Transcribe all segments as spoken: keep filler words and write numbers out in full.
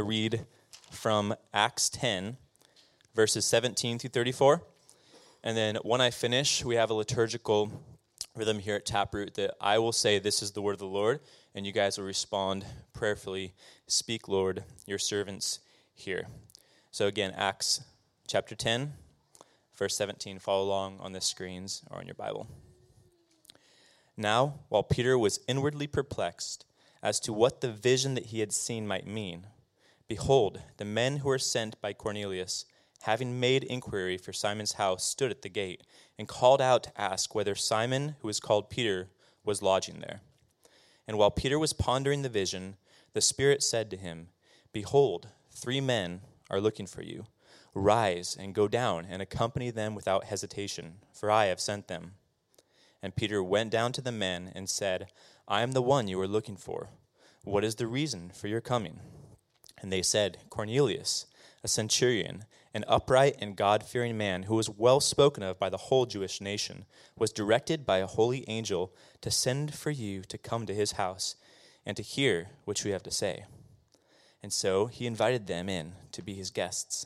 read from Acts ten, verses seventeen through thirty-four. And then when I finish, we have a liturgical rhythm here at Taproot that I will say, "This is the word of the Lord," and you guys will respond prayerfully, "Speak, Lord, your servants hear." So again, Acts chapter ten, verse seventeen. Follow along on the screens or on your Bible. Now, while Peter was inwardly perplexed as to what the vision that he had seen might mean, behold, the men who were sent by Cornelius, having made inquiry for Simon's house, stood at the gate and called out to ask whether Simon, who was called Peter, was lodging there. And while Peter was pondering the vision, the Spirit said to him, "Behold, three men are looking for you. Rise and go down and accompany them without hesitation, for I have sent them." And Peter went down to the men and said, "I am the one you are looking for. What is the reason for your coming?" And they said, "Cornelius, a centurion, an upright and God-fearing man who was well spoken of by the whole Jewish nation, was directed by a holy angel to send for you to come to his house and to hear what you have to say." And so he invited them in to be his guests.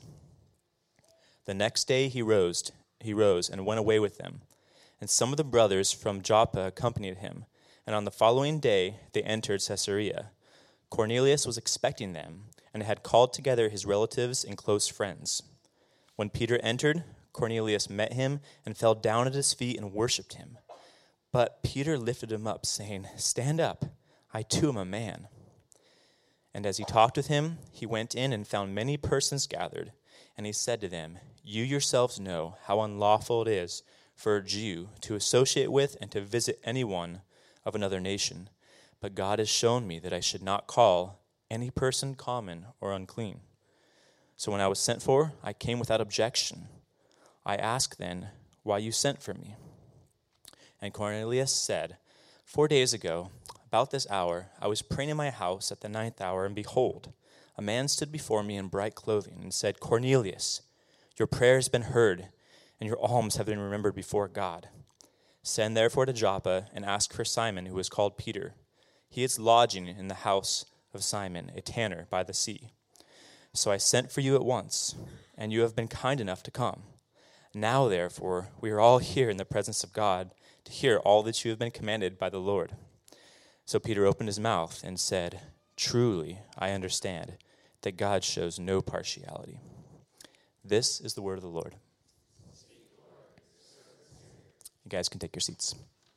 The next day he rose, he rose and went away with them. And some of the brothers from Joppa accompanied him. And on the following day they entered Caesarea. Cornelius was expecting them and had called together his relatives and close friends. When Peter entered, Cornelius met him and fell down at his feet and worshipped him. But Peter lifted him up, saying, "Stand up, I too am a man." And as he talked with him, he went in and found many persons gathered. And he said to them, "You yourselves know how unlawful it is for a Jew to associate with and to visit anyone of another nation. But God has shown me that I should not call any person common or unclean. So when I was sent for, I came without objection. I asked then why you sent for me." And Cornelius said, "Four days ago, about this hour, I was praying in my house at the ninth hour, and behold, a man stood before me in bright clothing and said, 'Cornelius, your prayer has been heard, and your alms have been remembered before God. Send therefore to Joppa and ask for Simon, who is called Peter. He is lodging in the house of Simon, a tanner by the sea.' So I sent for you at once, and you have been kind enough to come. Now, therefore, we are all here in the presence of God to hear all that you have been commanded by the Lord." So Peter opened his mouth and said, "Truly, I understand that God shows no partiality." This is the word of the Lord. You guys can take your seats.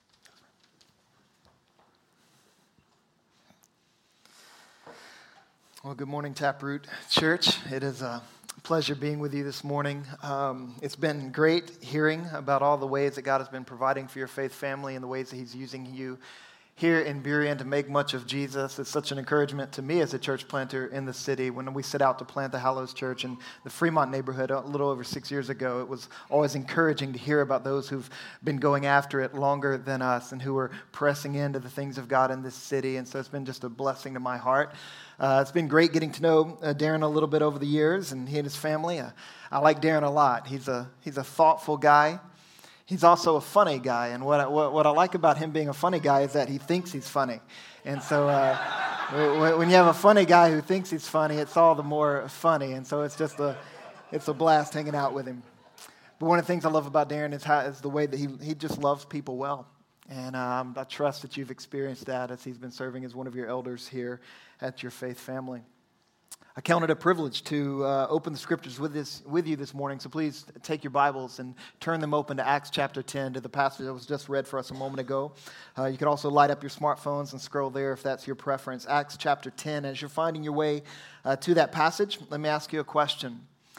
Well, good morning, Taproot Church. It is a pleasure being with you this morning. Um, it's been great hearing about all the ways that God has been providing for your faith family and the ways that he's using you here in Burien to make much of Jesus. It's such an encouragement to me as a church planter in the city. When we set out to plant the Hallows Church in the Fremont neighborhood a little over six years ago, it was always encouraging to hear about those who've been going after it longer than us and who are pressing into the things of God in this city. And so it's been just a blessing to my heart. Uh, it's been great getting to know uh, Darren a little bit over the years, and he and his family. Uh, I like Darren a lot. He's a he's a thoughtful guy. He's also a funny guy, and what I, what, what I like about him being a funny guy is that he thinks he's funny. And so uh, when you have a funny guy who thinks he's funny, it's all the more funny. And so it's just a it's a blast hanging out with him. But one of the things I love about Darren is, how, is the way that he he just loves people well. And um, I trust that you've experienced that as he's been serving as one of your elders here at your faith family. I count it a privilege to uh, open the scriptures with this with you this morning, so please take your Bibles and turn them open to Acts chapter ten, to the passage that was just read for us a moment ago. Uh, you can also light up your smartphones and scroll there if that's your preference. Acts chapter ten. As you're finding your way uh, to that passage, let me ask you a question.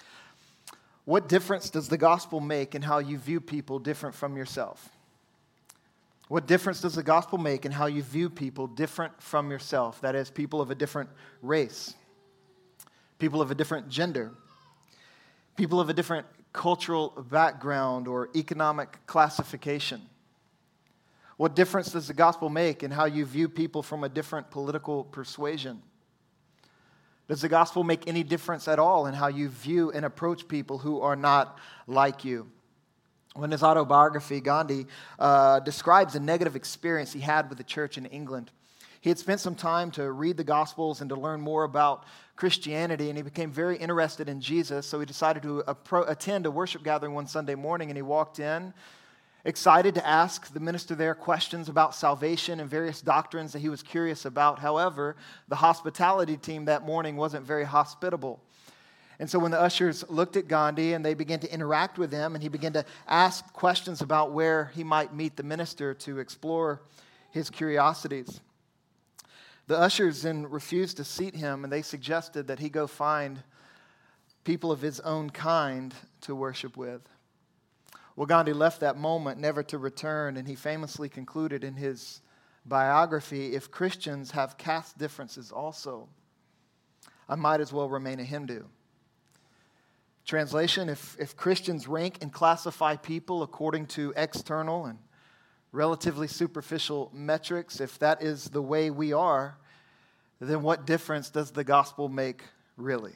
What difference does the gospel make in how you view people different from yourself? What difference does the gospel make in how you view people different from yourself? That is, people of a different race, people of a different gender, people of a different cultural background or economic classification. What difference does the gospel make in how you view people from a different political persuasion? Does the gospel make any difference at all in how you view and approach people who are not like you? In his autobiography, Gandhi uh, describes a negative experience he had with the church in England. He had spent some time to read the Gospels and to learn more about Christianity, and he became very interested in Jesus, so he decided to appro- attend a worship gathering one Sunday morning, and he walked in, excited to ask the minister there questions about salvation and various doctrines that he was curious about. However, the hospitality team that morning wasn't very hospitable. And so when the ushers looked at Gandhi and they began to interact with him, and he began to ask questions about where he might meet the minister to explore his curiosities, the ushers then refused to seat him, and they suggested that he go find people of his own kind to worship with. Well, Gandhi left that moment never to return, and he famously concluded in his biography, "If Christians have caste differences also, I might as well remain a Hindu." Translation, if, if Christians rank and classify people according to external and relatively superficial metrics, if that is the way we are, then what difference does the gospel make really?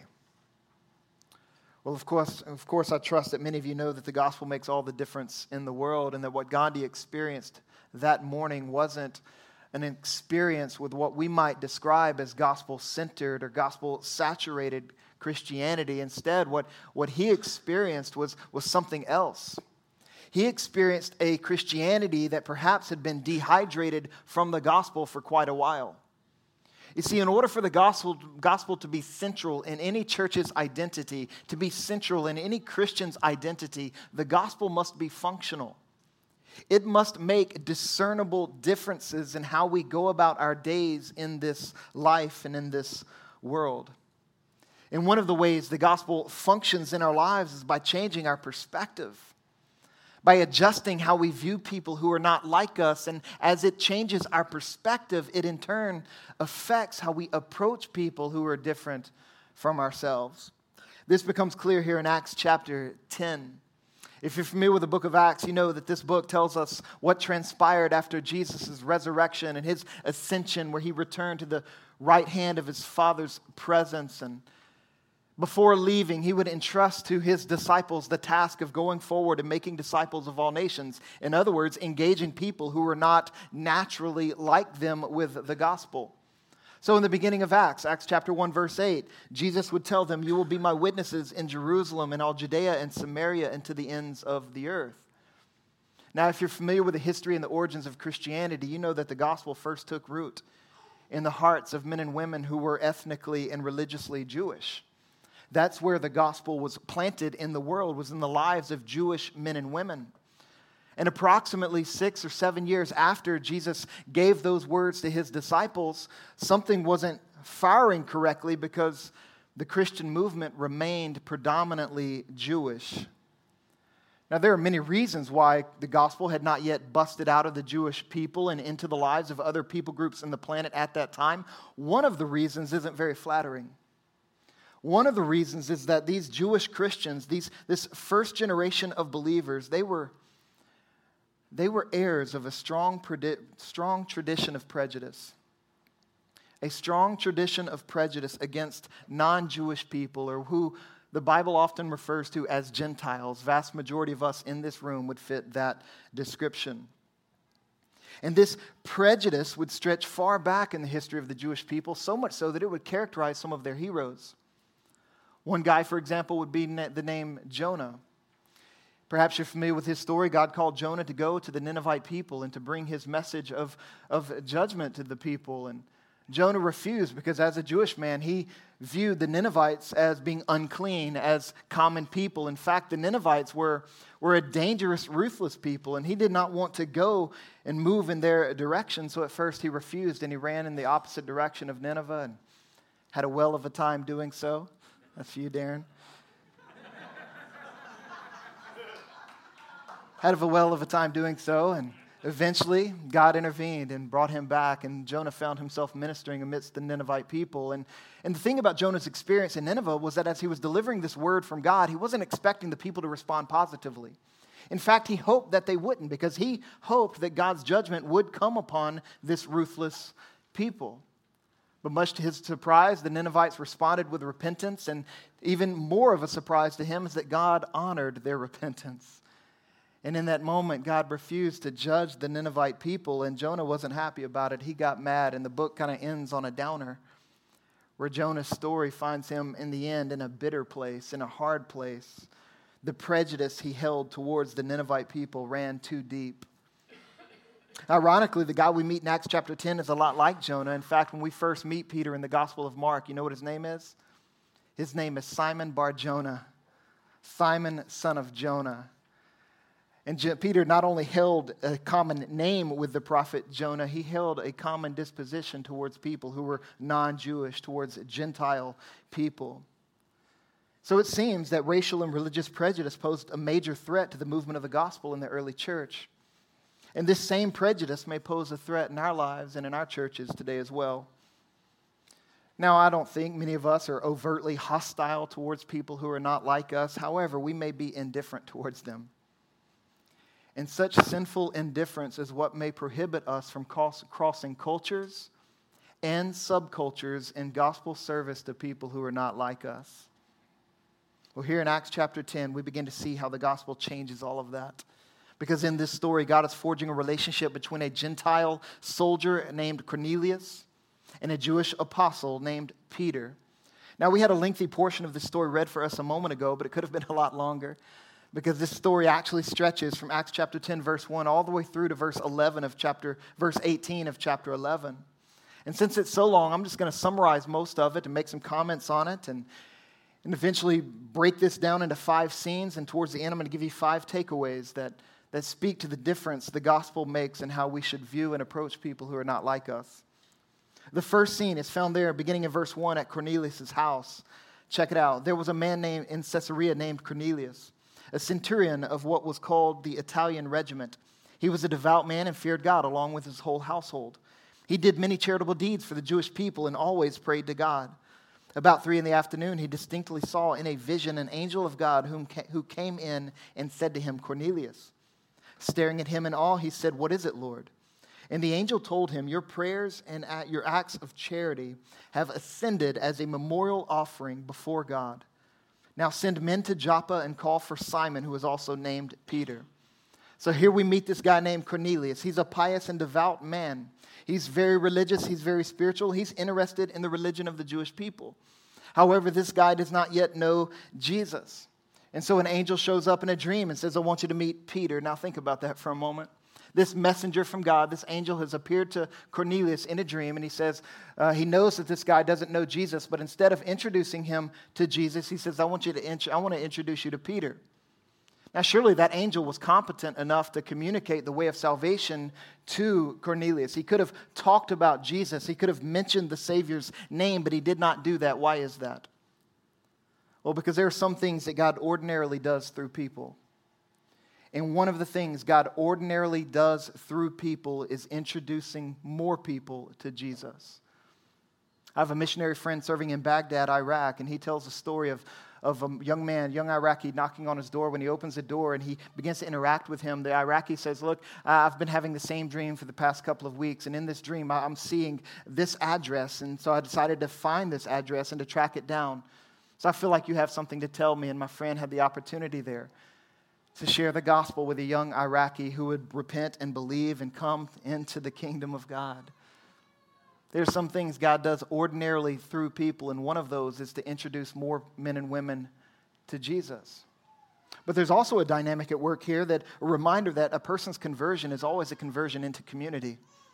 Well, of course, of course, I trust that many of you know that the gospel makes all the difference in the world, and that what Gandhi experienced that morning wasn't an experience with what we might describe as gospel-centered or gospel-saturated Christianity. Instead, what, what he experienced was, was something else. He experienced a Christianity that perhaps had been dehydrated from the gospel for quite a while. You see, in order for the gospel, gospel to be central in any church's identity, to be central in any Christian's identity, the gospel must be functional. It must make discernible differences in how we go about our days in this life and in this world. And one of the ways the gospel functions in our lives is by changing our perspective, by adjusting how we view people who are not like us. And as it changes our perspective, it in turn affects how we approach people who are different from ourselves. This becomes clear here in Acts chapter ten. If you're familiar with the book of Acts, you know that this book tells us what transpired after Jesus' resurrection and his ascension, where he returned to the right hand of his Father's presence. And before leaving, he would entrust to his disciples the task of going forward and making disciples of all nations. In other words, engaging people who were not naturally like them with the gospel. So in the beginning of Acts, Acts chapter one, verse eight, Jesus would tell them, "You will be my witnesses in Jerusalem and all Judea and Samaria and to the ends of the earth." Now, if you're familiar with the history and the origins of Christianity, you know that the gospel first took root in the hearts of men and women who were ethnically and religiously Jewish. That's where the gospel was planted in the world, was in the lives of Jewish men and women. And approximately six or seven years after Jesus gave those words to his disciples, something wasn't firing correctly because the Christian movement remained predominantly Jewish. Now, there are many reasons why the gospel had not yet busted out of the Jewish people and into the lives of other people groups in the planet at that time. One of the reasons isn't very flattering. One of the reasons is that these Jewish Christians, these, this first generation of believers, they were, they were heirs of a strong, strong tradition of prejudice. A strong tradition of prejudice against non-Jewish people, or who the Bible often refers to as Gentiles. Vast majority of us in this room would fit that description. And this prejudice would stretch far back in the history of the Jewish people, so much so that it would characterize some of their heroes. One guy, for example, would be the name Jonah. Perhaps you're familiar with his story. God called Jonah to go to the Ninevite people and to bring his message of, of judgment to the people. And Jonah refused because as a Jewish man, he viewed the Ninevites as being unclean, as common people. In fact, the Ninevites were, were a dangerous, ruthless people, and he did not want to go and move in their direction. So at first he refused, and he ran in the opposite direction of Nineveh and had a well of a time doing so. That's for you, Darren. Had a well of a time doing so, and eventually God intervened and brought him back, and Jonah found himself ministering amidst the Ninevite people. And, and the thing about Jonah's experience in Nineveh was that as he was delivering this word from God, he wasn't expecting the people to respond positively. In fact, he hoped that they wouldn't, because he hoped that God's judgment would come upon this ruthless people. But much to his surprise, the Ninevites responded with repentance, and even more of a surprise to him is that God honored their repentance. And in that moment, God refused to judge the Ninevite people, and Jonah wasn't happy about it. He got mad, and the book kind of ends on a downer. where Jonah's story finds him in the end in a bitter place, in a hard place. The prejudice he held towards the Ninevite people ran too deep. Ironically, the guy we meet in Acts chapter ten is a lot like Jonah. In fact, when we first meet Peter in the Gospel of Mark, you know what his name is? His name is Simon Bar-Jonah, Simon, son of Jonah. And Je- Peter not only held a common name with the prophet Jonah, he held a common disposition towards people who were non-Jewish, towards Gentile people. So it seems that racial and religious prejudice posed a major threat to the movement of the gospel in the early church. And this same prejudice may pose a threat in our lives and in our churches today as well. Now, I don't think many of us are overtly hostile towards people who are not like us. However, we may be indifferent towards them. And such sinful indifference is what may prohibit us from cross- crossing cultures and subcultures in gospel service to people who are not like us. Well, here in Acts chapter ten, we begin to see how the gospel changes all of that. Because in this story, God is forging a relationship between a Gentile soldier named Cornelius and a Jewish apostle named Peter. Now, we had a lengthy portion of this story read for us a moment ago, but it could have been a lot longer, because this story actually stretches from Acts chapter ten, verse one, all the way through to verse eleven of chapter, verse eighteen of chapter eleven. And since it's so long, I'm just going to summarize most of it and make some comments on it, and, and eventually break this down into five scenes. And towards the end, I'm going to give you five takeaways that that speak to the difference the gospel makes in how we should view and approach people who are not like us. The first scene is found there, beginning in verse one, at Cornelius' house. Check it out. There was a man named in Caesarea named Cornelius, a centurion of what was called the Italian regiment. He was a devout man and feared God along with his whole household. He did many charitable deeds for the Jewish people and always prayed to God. About three in the afternoon, he distinctly saw in a vision an angel of God whom who came in and said to him, Cornelius. Staring at him in awe, he said, "What is it, Lord?" And the angel told him, "Your prayers and your acts of charity have ascended as a memorial offering before God. Now send men to Joppa and call for Simon, who is also named Peter." So here we meet this guy named Cornelius. He's a pious and devout man. He's very religious. He's very spiritual. He's interested in the religion of the Jewish people. However, this guy does not yet know Jesus. And so an angel shows up in a dream and says, "I want you to meet Peter." Now think about that for a moment. This messenger from God, this angel has appeared to Cornelius in a dream, and he says, uh, he knows that this guy doesn't know Jesus, but instead of introducing him to Jesus, he says, I want you to int- I want to introduce you to Peter. Now surely that angel was competent enough to communicate the way of salvation to Cornelius. He could have talked about Jesus. He could have mentioned the Savior's name, but he did not do that. Why is that? Well, because there are some things that God ordinarily does through people. And one of the things God ordinarily does through people is introducing more people to Jesus. I have a missionary friend serving in Baghdad, Iraq, and he tells a story of, of a young man, young Iraqi, knocking on his door. When he opens the door and he begins to interact with him, the Iraqi says, "Look, I've been having the same dream for the past couple of weeks, and in this dream I'm seeing this address, and so I decided to find this address and to track it down. So I feel like you have something to tell me." And my friend had the opportunity there to share the gospel with a young Iraqi who would repent and believe and come into the kingdom of God. There's some things God does ordinarily through people, and one of those is to introduce more men and women to Jesus. But there's also a dynamic at work here, that a reminder that a person's conversion is always a conversion into community.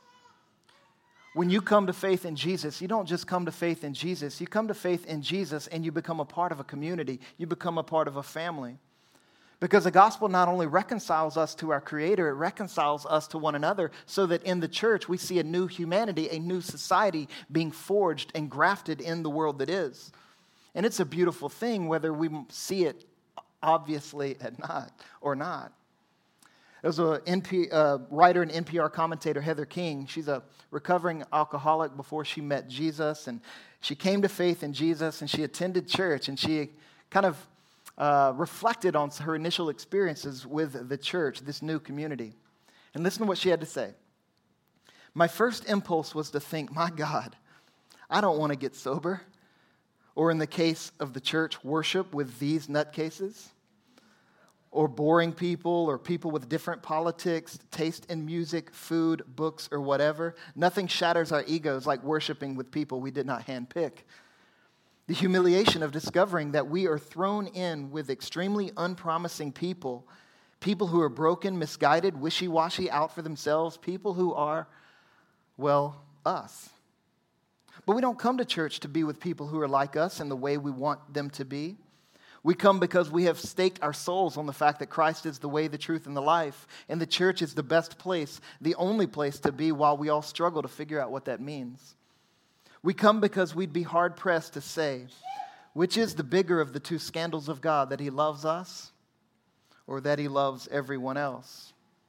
When you come to faith in Jesus, you don't just come to faith in Jesus. You come to faith in Jesus and you become a part of a community. You become a part of a family. Because the gospel not only reconciles us to our Creator, it reconciles us to one another, so that in the church we see a new humanity, a new society being forged and grafted in the world that is. And it's a beautiful thing, whether we see it obviously or not. Or not. There's a N P, uh, writer and N P R commentator, Heather King. She's a recovering alcoholic before she met Jesus, and she came to faith in Jesus, and she attended church, and she kind of uh, reflected on her initial experiences with the church, this new community. And listen to what she had to say. "My first impulse was to think, my God, I don't want to get sober. Or in the case of the church, worship with these nutcases. Or boring people, or people with different politics, taste in music, food, books, or whatever. Nothing shatters our egos like worshiping with people we did not handpick. The humiliation of discovering that we are thrown in with extremely unpromising people, people who are broken, misguided, wishy-washy, out for themselves, people who are, well, us. But we don't come to church to be with people who are like us in the way we want them to be. We come because we have staked our souls on the fact that Christ is the way, the truth, and the life, and the church is the best place, the only place to be while we all struggle to figure out what that means. We come because we'd be hard-pressed to say, which is the bigger of the two scandals of God, that he loves us or that he loves everyone else?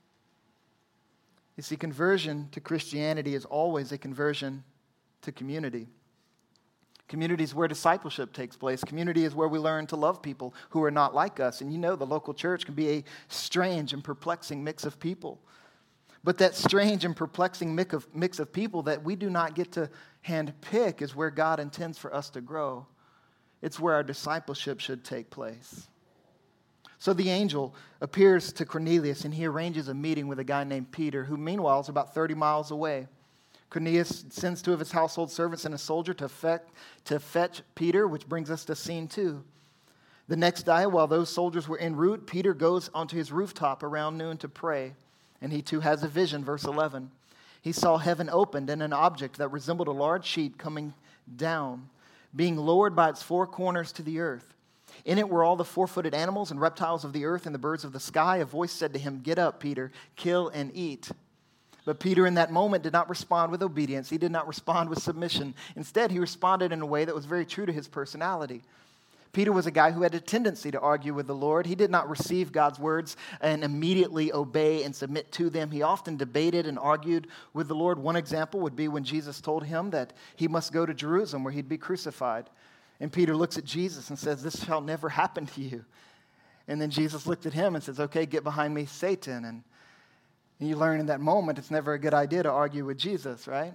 You see, conversion to Christianity is always a conversion to community. Community is where discipleship takes place. Community is where we learn to love people who are not like us. And you know the local church can be a strange and perplexing mix of people. But that strange and perplexing mix of, mix of people that we do not get to handpick is where God intends for us to grow. It's where our discipleship should take place. So the angel appears to Cornelius, and he arranges a meeting with a guy named Peter, who meanwhile is about thirty miles away. Cornelius sends two of his household servants and a soldier to, effect, to fetch Peter, which brings us to scene two. The next day, while those soldiers were en route, Peter goes onto his rooftop around noon to pray. And he too has a vision, verse eleven. He saw heaven opened and an object that resembled a large sheet coming down, being lowered by its four corners to the earth. In it were all the four-footed animals and reptiles of the earth and the birds of the sky. A voice said to him, "Get up, Peter, kill and eat." But Peter in that moment did not respond with obedience. He did not respond with submission. Instead, he responded in a way that was very true to his personality. Peter was a guy who had a tendency to argue with the Lord. He did not receive God's words and immediately obey and submit to them. He often debated and argued with the Lord. One example would be when Jesus told him that he must go to Jerusalem where he'd be crucified. And Peter looks at Jesus and says, "This shall never happen to you." And then Jesus looked at him and says, "Okay, get behind me, Satan." And you learn in that moment it's never a good idea to argue with Jesus, right?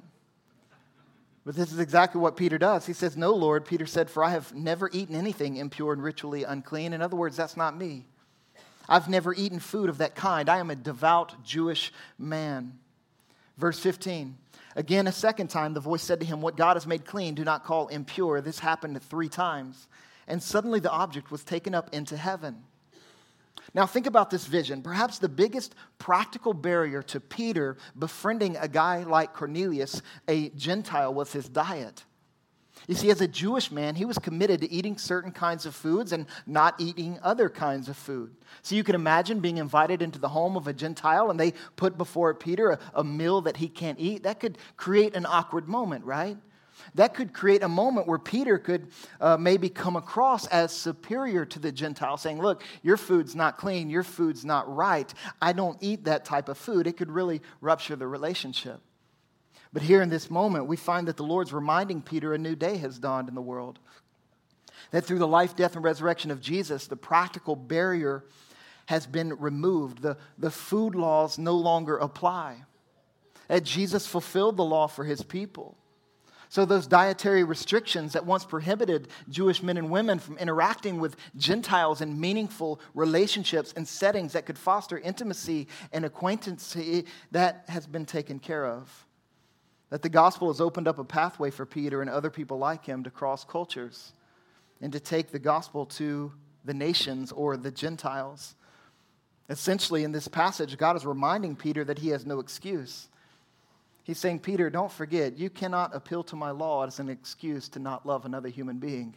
But this is exactly what Peter does. He says, "No, Lord," Peter said, "for I have never eaten anything impure and ritually unclean." In other words, that's not me. I've never eaten food of that kind. I am a devout Jewish man. Verse fifteen. Again, a second time, the voice said to him, "What God has made clean, do not call impure." This happened three times. And suddenly the object was taken up into heaven. Now think about this vision. Perhaps the biggest practical barrier to Peter befriending a guy like Cornelius, a Gentile, was his diet. You see, as a Jewish man, he was committed to eating certain kinds of foods and not eating other kinds of food. So you can imagine being invited into the home of a Gentile and they put before Peter a, a meal that he can't eat. That could create an awkward moment, right? That could create a moment where Peter could uh, maybe come across as superior to the Gentile, saying, "Look, your food's not clean, your food's not right. I don't eat that type of food." It could really rupture the relationship. But here in this moment, we find that the Lord's reminding Peter a new day has dawned in the world. That through the life, death, and resurrection of Jesus, the practical barrier has been removed. The, the food laws no longer apply. That Jesus fulfilled the law for his people. So those dietary restrictions that once prohibited Jewish men and women from interacting with Gentiles in meaningful relationships and settings that could foster intimacy and acquaintance, that has been taken care of. That the gospel has opened up a pathway for Peter and other people like him to cross cultures and to take the gospel to the nations or the Gentiles. Essentially, in this passage, God is reminding Peter that he has no excuse. He's saying, "Peter, don't forget, you cannot appeal to my law as an excuse to not love another human being.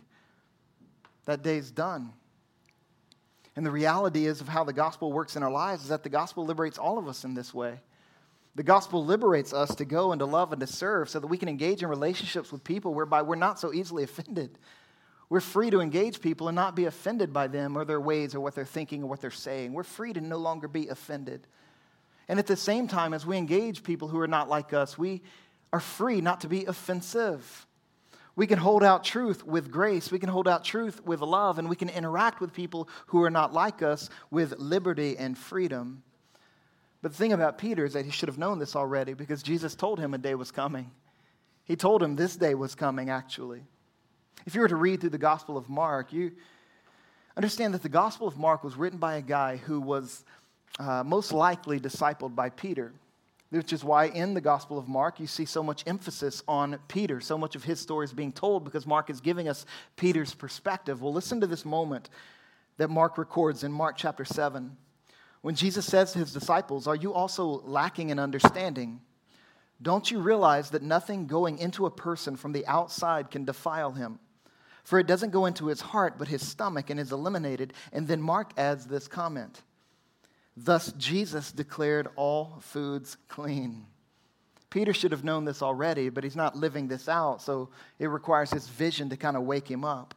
That day's done." And the reality is of how the gospel works in our lives is that the gospel liberates all of us in this way. The gospel liberates us to go and to love and to serve so that we can engage in relationships with people whereby we're not so easily offended. We're free to engage people and not be offended by them or their ways or what they're thinking or what they're saying. We're free to no longer be offended. And at the same time, as we engage people who are not like us, we are free not to be offensive. We can hold out truth with grace. We can hold out truth with love. And we can interact with people who are not like us with liberty and freedom. But the thing about Peter is that he should have known this already because Jesus told him a day was coming. He told him this day was coming, actually. If you were to read through the Gospel of Mark, you understand that the Gospel of Mark was written by a guy who was Uh, most likely discipled by Peter. which is why in the Gospel of Mark you see so much emphasis on Peter. So much of his story is being told because Mark is giving us Peter's perspective. Well, listen to this moment that Mark records in Mark chapter seven. When Jesus says to his disciples, "Are you also lacking in understanding? Don't you realize that nothing going into a person from the outside can defile him? For it doesn't go into his heart, but his stomach, and is eliminated." And then Mark adds this comment. Thus Jesus declared all foods clean. Peter should have known this already, but he's not living this out, so it requires his vision to kind of wake him up.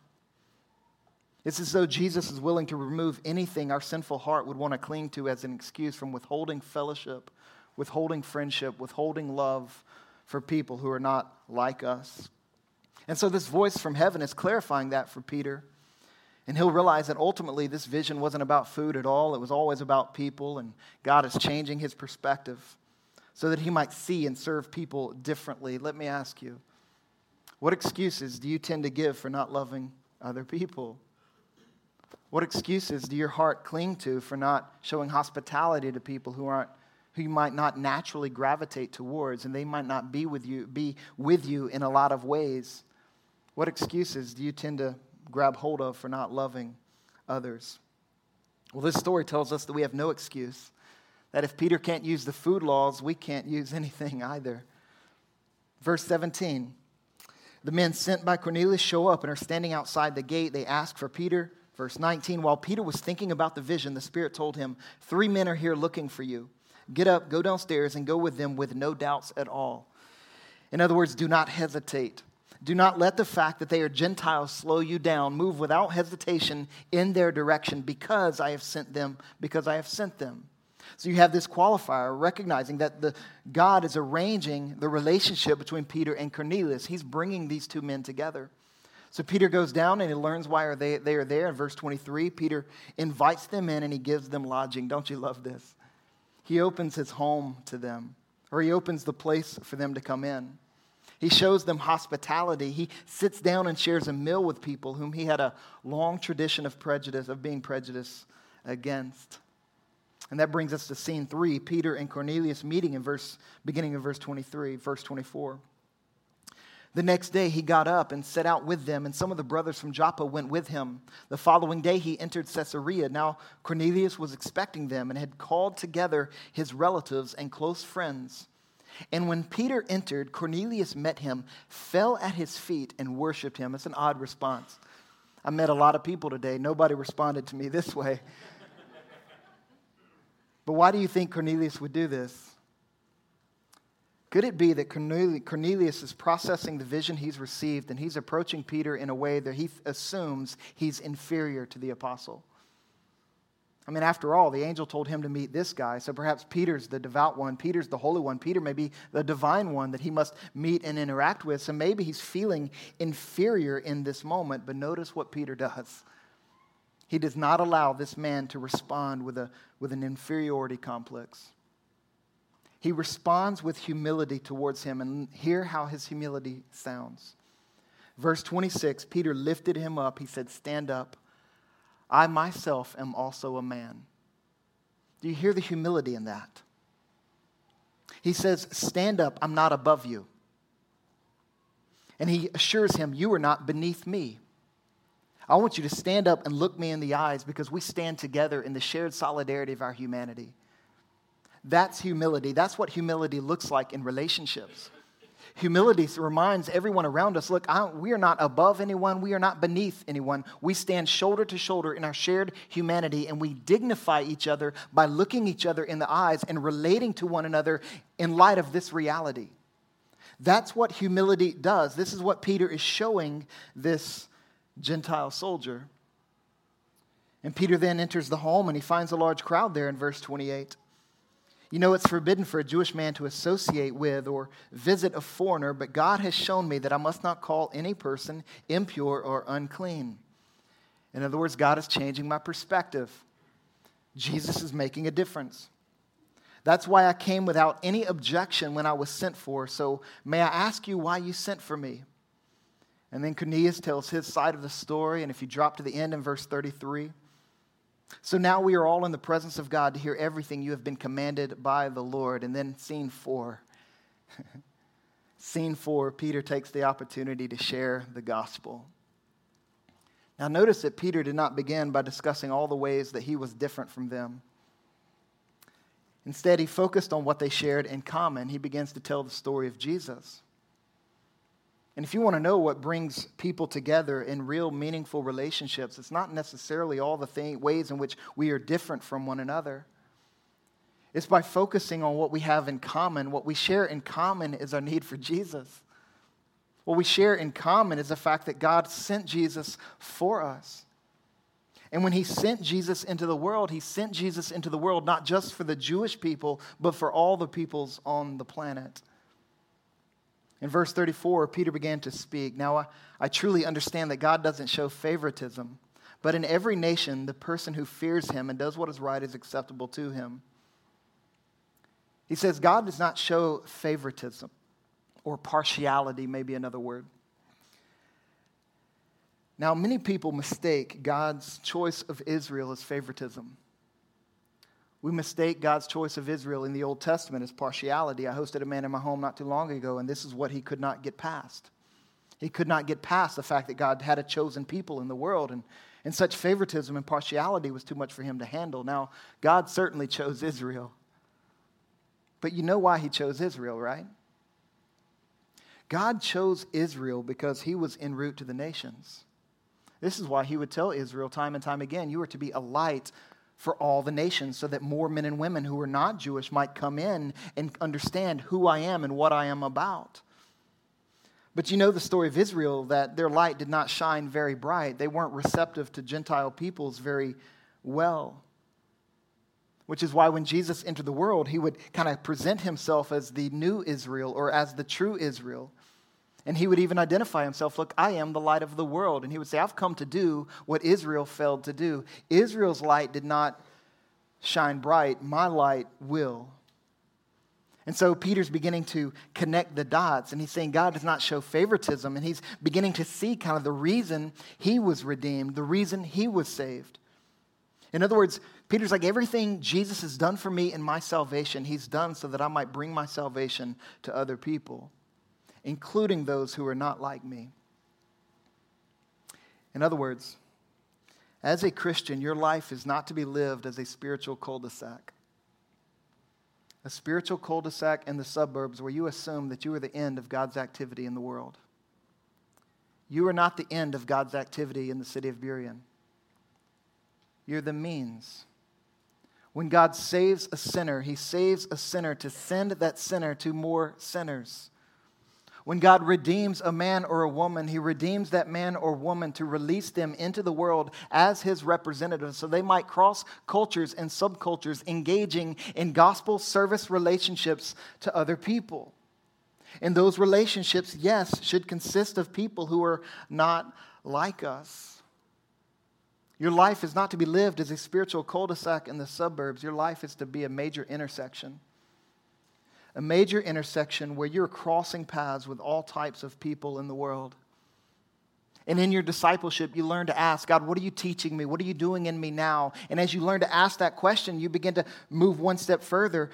It's as though Jesus is willing to remove anything our sinful heart would want to cling to as an excuse from withholding fellowship, withholding friendship, withholding love for people who are not like us. And so this voice from heaven is clarifying that for Peter. And he'll realize that ultimately this vision wasn't about food at all. It was always about people, and God is changing his perspective so that he might see and serve people differently. Let me ask you, what excuses do you tend to give for not loving other people? What excuses do your heart cling to for not showing hospitality to people who aren't, who you might not naturally gravitate towards, and they might not be with you, be with you in a lot of ways? What excuses do you tend to grab hold of for not loving others? Well, this story tells us that we have no excuse. That if Peter can't use the food laws, we can't use anything either. Verse seventeen, the men sent by Cornelius show up and are standing outside the gate. They ask for Peter. Verse nineteen, while Peter was thinking about the vision, the Spirit told him, three men are here looking for you. Get up, go downstairs, and go with them with no doubts at all. In other words, do not hesitate. Do not let the fact that they are Gentiles slow you down. Move without hesitation in their direction because I have sent them, because I have sent them. So you have this qualifier recognizing that the God is arranging the relationship between Peter and Cornelius. He's bringing these two men together. So Peter goes down and he learns why are they, they are there. In verse twenty-three, Peter invites them in and he gives them lodging. Don't you love this? He opens his home to them, or he opens the place for them to come in. He shows them hospitality. He sits down and shares a meal with people whom he had a long tradition of prejudice, of being prejudiced against. And that brings us to scene three, Peter and Cornelius meeting in verse, beginning of verse twenty-three, verse twenty-four. The next day he got up and set out with them, and some of the brothers from Joppa went with him. The following day he entered Caesarea. Now Cornelius was expecting them and had called together his relatives and close friends. And when Peter entered, Cornelius met him, fell at his feet, and worshiped him. It's an odd response. I met a lot of people today. Nobody responded to me this way. But why do you think Cornelius would do this? Could it be that Cornelius is processing the vision he's received, and he's approaching Peter in a way that he assumes he's inferior to the apostle? I mean, after all, the angel told him to meet this guy, so perhaps Peter's the devout one, Peter's the holy one, Peter may be the divine one that he must meet and interact with, so maybe he's feeling inferior in this moment, but notice what Peter does. He does not allow this man to respond with a with an inferiority complex. He responds with humility towards him, and hear how his humility sounds. Verse twenty-six, Peter lifted him up, he said, "Stand up. I myself am also a man." Do you hear the humility in that? He says, "Stand up, I'm not above you." And he assures him, "You are not beneath me. I want you to stand up and look me in the eyes because we stand together in the shared solidarity of our humanity." That's humility. That's what humility looks like in relationships. Humility reminds everyone around us, look, I, we are not above anyone. We are not beneath anyone. We stand shoulder to shoulder in our shared humanity, and we dignify each other by looking each other in the eyes and relating to one another in light of this reality. That's what humility does. This is what Peter is showing this Gentile soldier. And Peter then enters the home, and he finds a large crowd there in verse twenty-eight. You know, it's forbidden for a Jewish man to associate with or visit a foreigner, but God has shown me that I must not call any person impure or unclean. In other words, God is changing my perspective. Jesus is making a difference. That's why I came without any objection when I was sent for. So may I ask you why you sent for me? And then Cornelius tells his side of the story, and if you drop to the end in verse thirty-three, So now we are all in the presence of God to hear everything you have been commanded by the Lord. And then scene four. Scene four, Peter takes the opportunity to share the gospel. Now notice that Peter did not begin by discussing all the ways that he was different from them. Instead, he focused on what they shared in common. He begins to tell the story of Jesus. And if you want to know what brings people together in real meaningful relationships, it's not necessarily all the thing, ways in which we are different from one another. It's by focusing on what we have in common. What we share in common is our need for Jesus. What we share in common is the fact that God sent Jesus for us. And when he sent Jesus into the world, he sent Jesus into the world not just for the Jewish people, but for all the peoples on the planet. In verse thirty-four, Peter began to speak. Now, I, I truly understand that God doesn't show favoritism, but in every nation, the person who fears him and does what is right is acceptable to him. He says God does not show favoritism, or partiality may be another word. Now, many people mistake God's choice of Israel as favoritism. We mistake God's choice of Israel in the Old Testament as partiality. I hosted a man in my home not too long ago, and this is what he could not get past. He could not get past the fact that God had a chosen people in the world, and, and such favoritism and partiality was too much for him to handle. Now, God certainly chose Israel. But you know why he chose Israel, right? God chose Israel because he was en route to the nations. This is why he would tell Israel time and time again, you are to be a light for all the nations so that more men and women who are not Jewish might come in and understand who I am and what I am about. But you know the story of Israel, that their light did not shine very bright. They weren't receptive to Gentile peoples very well. Which is why when Jesus entered the world, he would kind of present himself as the new Israel or as the true Israel. And he would even identify himself, look, I am the light of the world. And he would say, I've come to do what Israel failed to do. Israel's light did not shine bright. My light will. And so Peter's beginning to connect the dots. And he's saying God does not show favoritism. And he's beginning to see kind of the reason he was redeemed, the reason he was saved. In other words, Peter's like, everything Jesus has done for me in my salvation, he's done so that I might bring my salvation to other people, including those who are not like me. In other words, as a Christian, your life is not to be lived as a spiritual cul-de-sac. A spiritual cul-de-sac in the suburbs where you assume that you are the end of God's activity in the world. You are not the end of God's activity in the city of Burien. You're the means. When God saves a sinner, he saves a sinner to send that sinner to more sinners. When God redeems a man or a woman, he redeems that man or woman to release them into the world as his representatives so they might cross cultures and subcultures, engaging in gospel service relationships to other people. And those relationships, yes, should consist of people who are not like us. Your life is not to be lived as a spiritual cul-de-sac in the suburbs. Your life is to be a major intersection. A major intersection where you're crossing paths with all types of people in the world. And in your discipleship, you learn to ask, God, what are you teaching me? What are you doing in me now? And as you learn to ask that question, you begin to move one step further.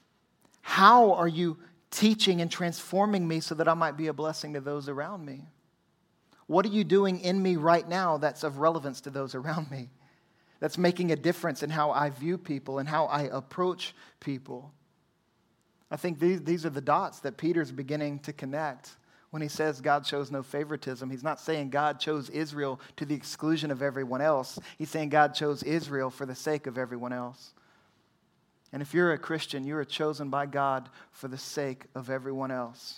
How are you teaching and transforming me so that I might be a blessing to those around me? What are you doing in me right now that's of relevance to those around me? That's making a difference in how I view people and how I approach people. I think these, these are the dots that Peter's beginning to connect when he says God shows no favoritism. He's not saying God chose Israel to the exclusion of everyone else. He's saying God chose Israel for the sake of everyone else. And if you're a Christian, you are chosen by God for the sake of everyone else.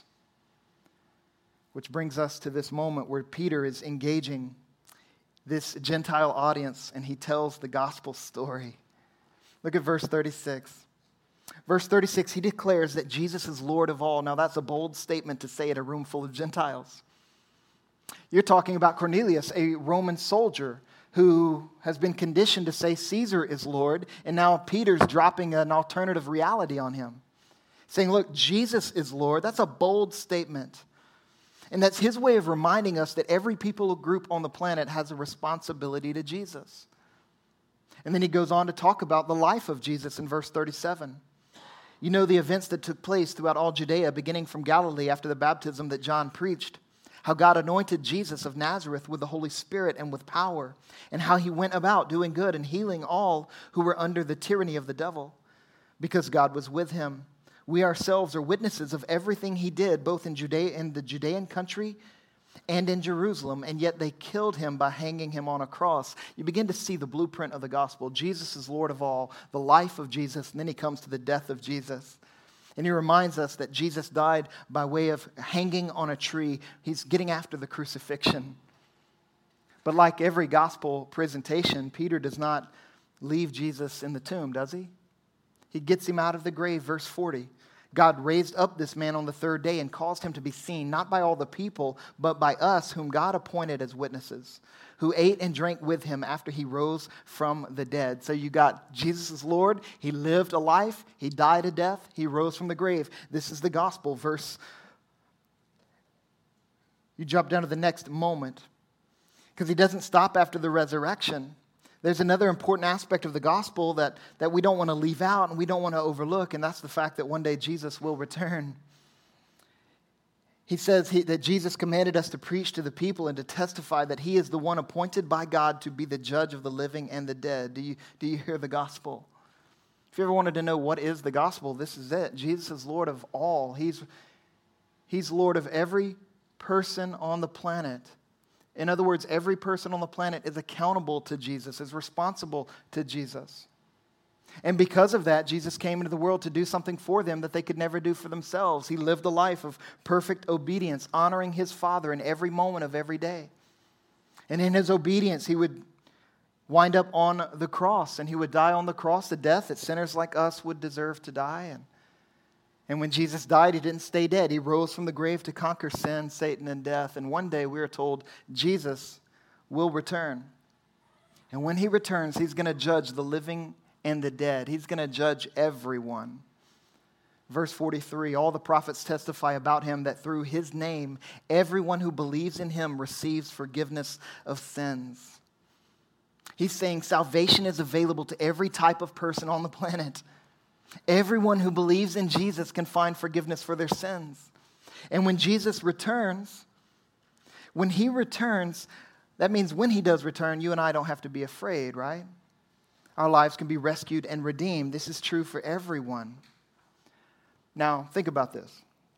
Which brings us to this moment where Peter is engaging this Gentile audience and he tells the gospel story. Look at verse thirty-six. Verse thirty-six, he declares that Jesus is Lord of all. Now that's a bold statement to say at a room full of Gentiles. You're talking about Cornelius, a Roman soldier who has been conditioned to say Caesar is Lord, and now Peter's dropping an alternative reality on him. Saying, look, Jesus is Lord. That's a bold statement. And that's his way of reminding us that every people group on the planet has a responsibility to Jesus. And then he goes on to talk about the life of Jesus in verse thirty-seven. You know the events that took place throughout all Judea, beginning from Galilee after the baptism that John preached, how God anointed Jesus of Nazareth with the Holy Spirit and with power, and how he went about doing good and healing all who were under the tyranny of the devil, because God was with him. We ourselves are witnesses of everything he did, both in Judea, in the Judean country and in Jerusalem, and yet they killed him by hanging him on a cross. You begin to see the blueprint of the gospel. Jesus is Lord of all, the life of Jesus, and then he comes to the death of Jesus. And he reminds us that Jesus died by way of hanging on a tree. He's getting after the crucifixion. But like every gospel presentation, Peter does not leave Jesus in the tomb, does he? He gets him out of the grave, verse forty. God raised up this man on the third day and caused him to be seen, not by all the people, but by us, whom God appointed as witnesses, who ate and drank with him after he rose from the dead. So you got Jesus is Lord. He lived a life. He died a death. He rose from the grave. This is the gospel. Verse, you jump down to the next moment, because he doesn't stop after the resurrection. There's another important aspect of the gospel that, that we don't want to leave out and we don't want to overlook, and that's the fact that one day Jesus will return. He says he, that Jesus commanded us to preach to the people and to testify that he is the one appointed by God to be the judge of the living and the dead. Do you, do you hear the gospel? If you ever wanted to know what is the gospel, this is it. Jesus is Lord of all. He's, he's Lord of every person on the planet. In other words, every person on the planet is accountable to Jesus, is responsible to Jesus. And because of that, Jesus came into the world to do something for them that they could never do for themselves. He lived a life of perfect obedience, honoring his Father in every moment of every day. And in his obedience, he would wind up on the cross, and he would die on the cross the death that sinners like us would deserve to die. And And when Jesus died, he didn't stay dead. He rose from the grave to conquer sin, Satan, and death. And one day we are told Jesus will return. And when he returns, he's going to judge the living and the dead. He's going to judge everyone. Verse forty-three, all the prophets testify about him that through his name, everyone who believes in him receives forgiveness of sins. He's saying salvation is available to every type of person on the planet. Everyone who believes in Jesus can find forgiveness for their sins. And when Jesus returns, when he returns, that means when he does return, you and I don't have to be afraid, right? Our lives can be rescued and redeemed. This is true for everyone. Now, think about this.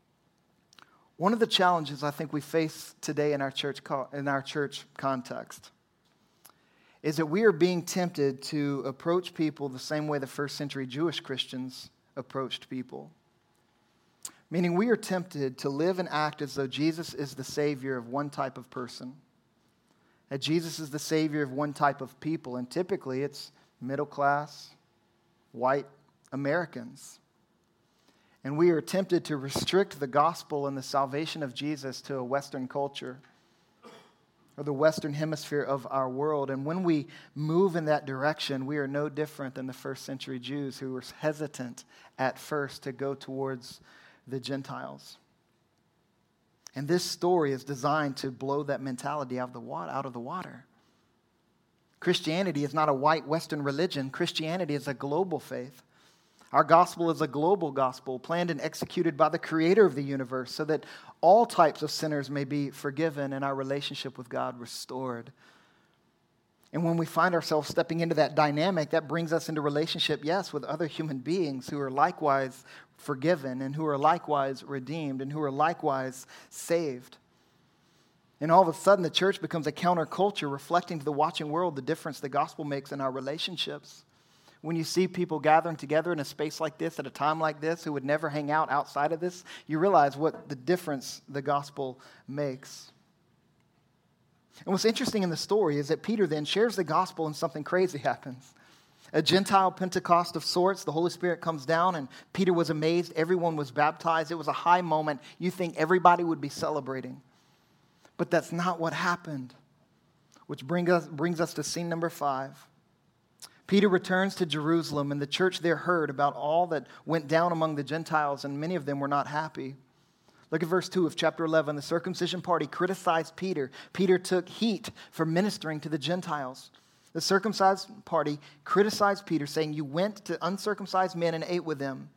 One of the challenges I think we face today in our church in our church context is that we are being tempted to approach people the same way the first century Jewish Christians approached people. Meaning we are tempted to live and act as though Jesus is the Savior of one type of person, that Jesus is the Savior of one type of people, and typically it's middle class, white Americans. And we are tempted to restrict the gospel and the salvation of Jesus to a Western culture, or the Western hemisphere of our world. And when we move in that direction, we are no different than the first century Jews who were hesitant at first to go towards the Gentiles. And this story is designed to blow that mentality out of the water. Out of the water. Christianity is not a white Western religion. Christianity is a global faith. Our gospel is a global gospel, planned and executed by the creator of the universe, so that all types of sinners may be forgiven and our relationship with God restored. And when we find ourselves stepping into that dynamic, that brings us into relationship, yes, with other human beings who are likewise forgiven and who are likewise redeemed and who are likewise saved. And all of a sudden, the church becomes a counterculture, reflecting to the watching world the difference the gospel makes in our relationships. When you see people gathering together in a space like this, at a time like this, who would never hang out outside of this, you realize what the difference the gospel makes. And what's interesting in the story is that Peter then shares the gospel and something crazy happens. A Gentile Pentecost of sorts, the Holy Spirit comes down and Peter was amazed. Everyone was baptized. It was a high moment. You think everybody would be celebrating. But that's not what happened, which bring us, brings us to scene number five. Peter returns to Jerusalem, and the church there heard about all that went down among the Gentiles, and many of them were not happy. Look at verse two of chapter eleven. The circumcision party criticized Peter. Peter took heat for ministering to the Gentiles. The circumcised party criticized Peter, saying, you went to uncircumcised men and ate with them.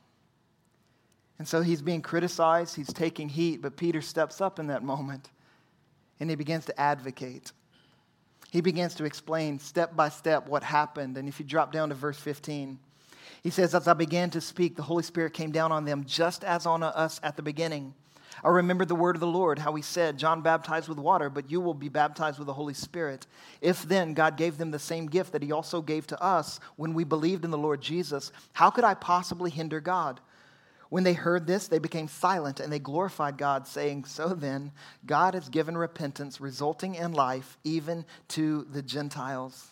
And so he's being criticized, he's taking heat, but Peter steps up in that moment and he begins to advocate. He begins to explain step by step what happened. And if you drop down to verse fifteen, he says, as I began to speak, the Holy Spirit came down on them just as on us at the beginning. I remembered the word of the Lord, how he said, John baptized with water, but you will be baptized with the Holy Spirit. If then God gave them the same gift that he also gave to us when we believed in the Lord Jesus, how could I possibly hinder God? When they heard this, they became silent and they glorified God, saying, so then, God has given repentance resulting in life even to the Gentiles.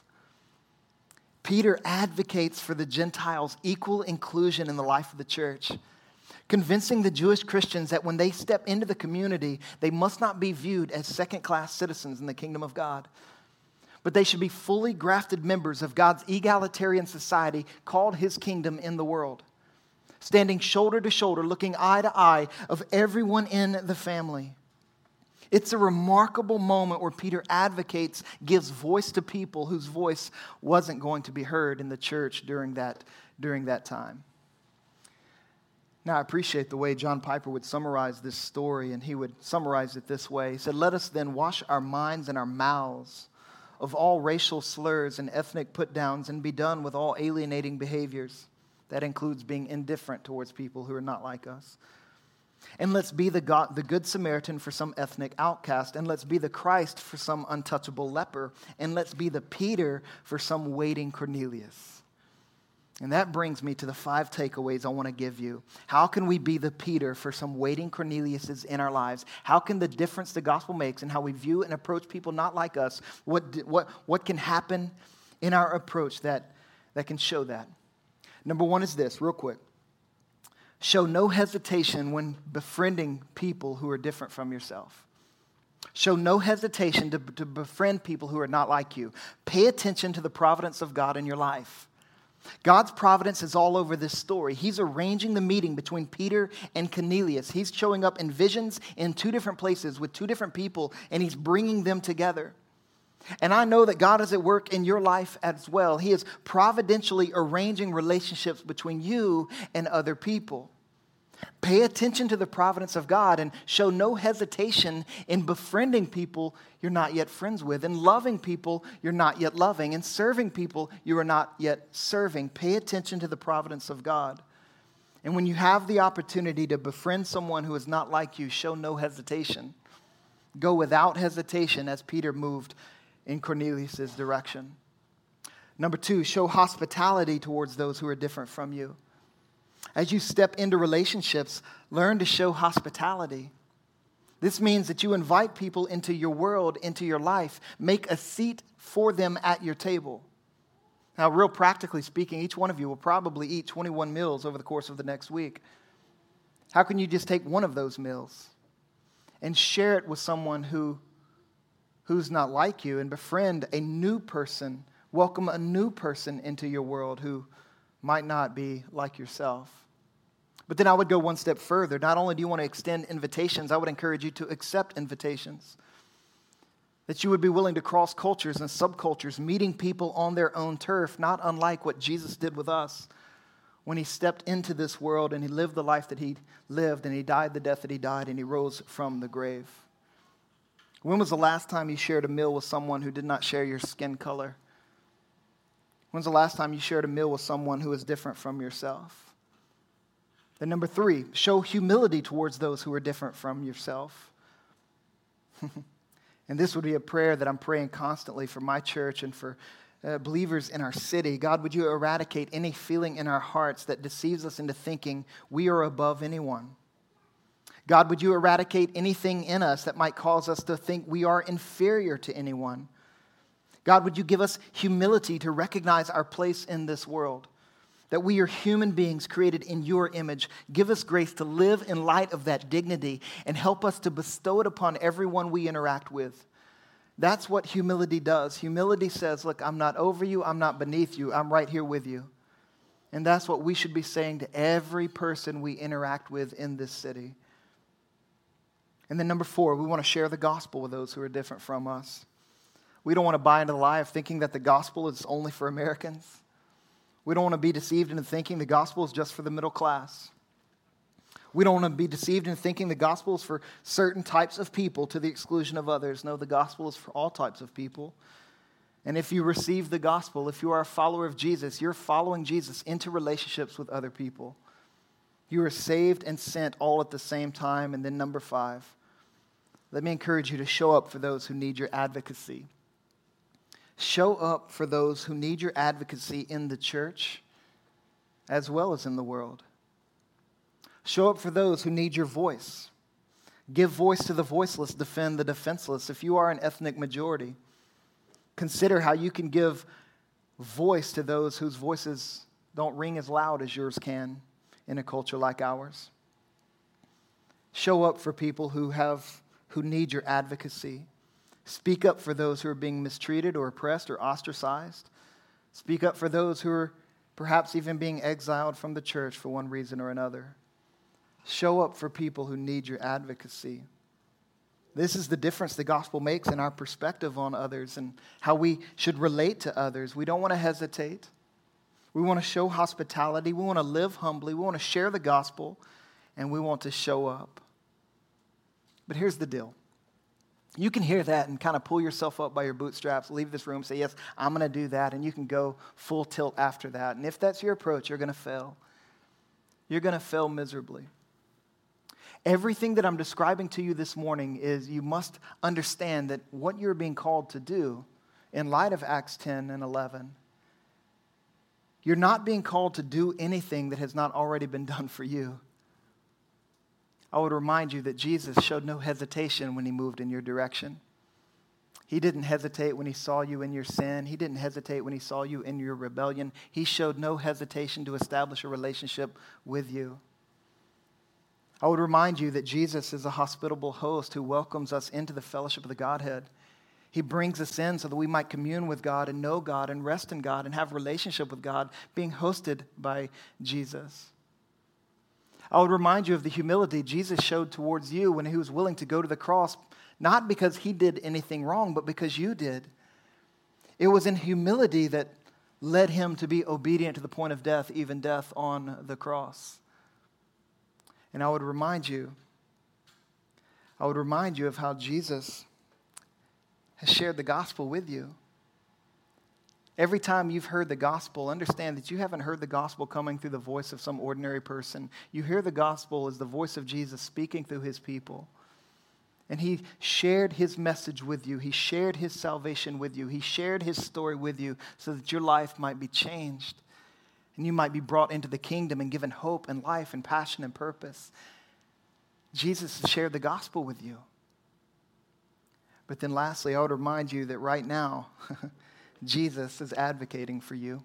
Peter advocates for the Gentiles' equal inclusion in the life of the church, convincing the Jewish Christians that when they step into the community, they must not be viewed as second-class citizens in the kingdom of God, but they should be fully grafted members of God's egalitarian society called his kingdom in the world, standing shoulder to shoulder, looking eye to eye of everyone in the family. It's a remarkable moment where Peter advocates, gives voice to people whose voice wasn't going to be heard in the church during that, during that time. Now, I appreciate the way John Piper would summarize this story, and he would summarize it this way. He said, let us then wash our minds and our mouths of all racial slurs and ethnic put-downs and be done with all alienating behaviors. That includes being indifferent towards people who are not like us. And let's be the God, the good Samaritan for some ethnic outcast, and let's be the Christ for some untouchable leper, and let's be the Peter for some waiting Cornelius. And that brings me to the five takeaways I want to give you. How can we be the Peter for some waiting Corneliuses in our lives? How can the difference the gospel makes in how we view and approach people not like us, what, what, what can happen in our approach that, that can show that? Number one is this, real quick. Show no hesitation when befriending people who are different from yourself. Show no hesitation to, to befriend people who are not like you. Pay attention to the providence of God in your life. God's providence is all over this story. He's arranging the meeting between Peter and Cornelius. He's showing up in visions in two different places with two different people, and he's bringing them together. And I know that God is at work in your life as well. He is providentially arranging relationships between you and other people. Pay attention to the providence of God and show no hesitation in befriending people you're not yet friends with, and loving people you're not yet loving, and serving people you are not yet serving. Pay attention to the providence of God. And when you have the opportunity to befriend someone who is not like you, show no hesitation. Go without hesitation as Peter moved in Cornelius' direction. Number two, show hospitality towards those who are different from you. As you step into relationships, learn to show hospitality. This means that you invite people into your world, into your life. Make a seat for them at your table. Now, real practically speaking, each one of you will probably eat twenty-one meals over the course of the next week. How can you just take one of those meals and share it with someone who, who's not like you, and befriend a new person, welcome a new person into your world who might not be like yourself? But then I would go one step further. Not only do you want to extend invitations, I would encourage you to accept invitations. That you would be willing to cross cultures and subcultures, meeting people on their own turf, not unlike what Jesus did with us when he stepped into this world and he lived the life that he lived, and he died the death that he died, and he rose from the grave. When was the last time you shared a meal with someone who did not share your skin color? When's the last time you shared a meal with someone who is different from yourself? Then number three, show humility towards those who are different from yourself. And this would be a prayer that I'm praying constantly for my church and for uh, believers in our city. God, would you eradicate any feeling in our hearts that deceives us into thinking we are above anyone? God, would you eradicate anything in us that might cause us to think we are inferior to anyone? God, would you give us humility to recognize our place in this world? That we are human beings created in your image. Give us grace to live in light of that dignity and help us to bestow it upon everyone we interact with. That's what humility does. Humility says, look, I'm not over you, I'm not beneath you, I'm right here with you. And that's what we should be saying to every person we interact with in this city. And then number four, we want to share the gospel with those who are different from us. We don't want to buy into the lie of thinking that the gospel is only for Americans. We don't want to be deceived into thinking the gospel is just for the middle class. We don't want to be deceived into thinking the gospel is for certain types of people to the exclusion of others. No, the gospel is for all types of people. And if you receive the gospel, if you are a follower of Jesus, you're following Jesus into relationships with other people. You are saved and sent all at the same time. And then number five, let me encourage you to show up for those who need your advocacy. Show up for those who need your advocacy in the church as well as in the world. Show up for those who need your voice. Give voice to the voiceless, defend the defenseless. If you are an ethnic majority, consider how you can give voice to those whose voices don't ring as loud as yours can in a culture like ours. Show up for people who have who need your advocacy. Speak up for those who are being mistreated or oppressed or ostracized. Speak up for those who are perhaps even being exiled from the church for one reason or another. Show up for people who need your advocacy. This is the difference the gospel makes in our perspective on others and how we should relate to others. We don't want to hesitate. We want to show hospitality. We want to live humbly. We want to share the gospel, and we want to show up. But here's the deal. You can hear that and kind of pull yourself up by your bootstraps, leave this room, say, yes, I'm going to do that, and you can go full tilt after that. And if that's your approach, you're going to fail. You're going to fail miserably. Everything that I'm describing to you this morning is you must understand that what you're being called to do in light of Acts ten and eleven, you're not being called to do anything that has not already been done for you. I would remind you that Jesus showed no hesitation when he moved in your direction. He didn't hesitate when he saw you in your sin. He didn't hesitate when he saw you in your rebellion. He showed no hesitation to establish a relationship with you. I would remind you that Jesus is a hospitable host who welcomes us into the fellowship of the Godhead. He brings us in so that we might commune with God and know God and rest in God and have a relationship with God, being hosted by Jesus. I would remind you of the humility Jesus showed towards you when he was willing to go to the cross, not because he did anything wrong, but because you did. It was in humility that led him to be obedient to the point of death, even death on the cross. And I would remind you, I would remind you of how Jesus has shared the gospel with you. Every time you've heard the gospel, understand that you haven't heard the gospel coming through the voice of some ordinary person. You hear the gospel as the voice of Jesus speaking through his people. And he shared his message with you. He shared his salvation with you. He shared his story with you so that your life might be changed. And you might be brought into the kingdom and given hope and life and passion and purpose. Jesus shared the gospel with you. But then lastly, I would remind you that right now, Jesus is advocating for you.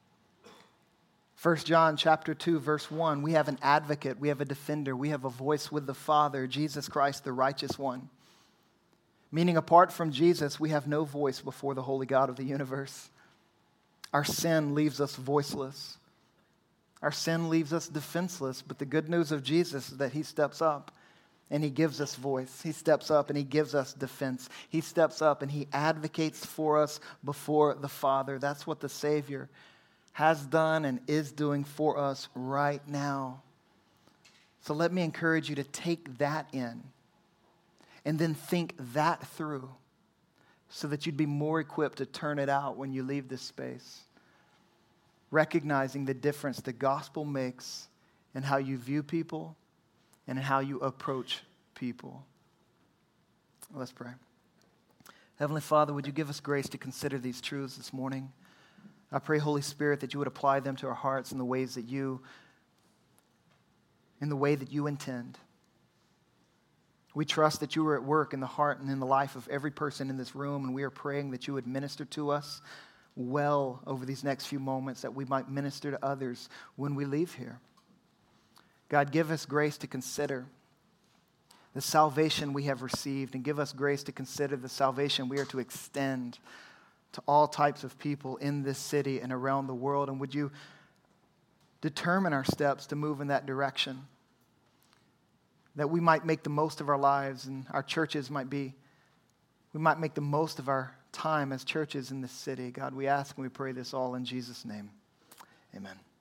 First John chapter two, verse one, we have an advocate, we have a defender, we have a voice with the Father, Jesus Christ, the righteous one. Meaning apart from Jesus, we have no voice before the holy God of the universe. Our sin leaves us voiceless. Our sin leaves us defenseless, but the good news of Jesus is that he steps up and he gives us voice. He steps up and he gives us defense. He steps up and he advocates for us before the Father. That's what the Savior has done and is doing for us right now. So let me encourage you to take that in and then think that through so that you'd be more equipped to turn it out when you leave this space. Recognizing the difference the gospel makes in how you view people and in how you approach people. Let's pray. Heavenly Father, would you give us grace to consider these truths this morning? I pray, Holy Spirit, that you would apply them to our hearts in the ways that you, in the way that you intend. We trust that you are at work in the heart and in the life of every person in this room, and we are praying that you would minister to us well over these next few moments, that we might minister to others when we leave here. God, give us grace to consider the salvation we have received, and give us grace to consider the salvation we are to extend to all types of people in this city and around the world. And would you determine our steps to move in that direction, that we might make the most of our lives and our churches might be, we might make the most of our time as churches in this city. God, we ask and we pray this all in Jesus' name. Amen.